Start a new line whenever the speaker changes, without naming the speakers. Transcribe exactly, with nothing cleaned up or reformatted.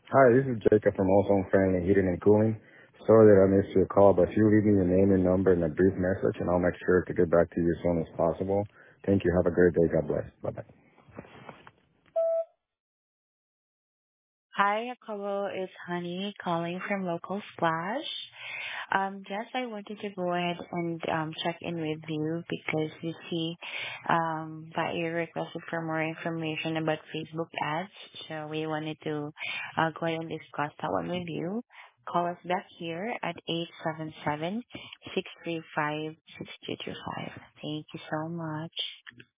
Hi, this is Jacob from Ozone Friendly Heating and Cooling. Sorry that I missed your call, but if you leave me your name and number and a brief message, and I'll make sure to get back to you as soon as possible. Thank you. Have a great day. God bless. Bye-bye.
Hi, Jacobo. It's Honey calling from Local Splash. Um, just I wanted to go ahead and um, check in with you because we see um, that you requested for more information about Facebook ads. So we wanted to uh, go ahead and discuss that one with you. Call us back here at eight seven seven, six three five, six two two five. Thank you so much.